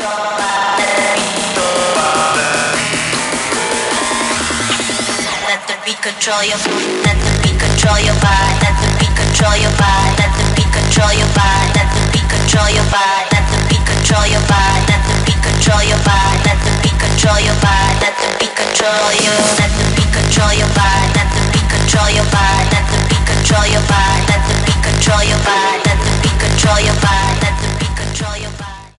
Control your, let the beat control your body, let the beat control your body, let the beat control your body, let the beat control your body, let the beat control your body, let the beat control your body, let the beat control your body, let the beat control you, let the beat control your body.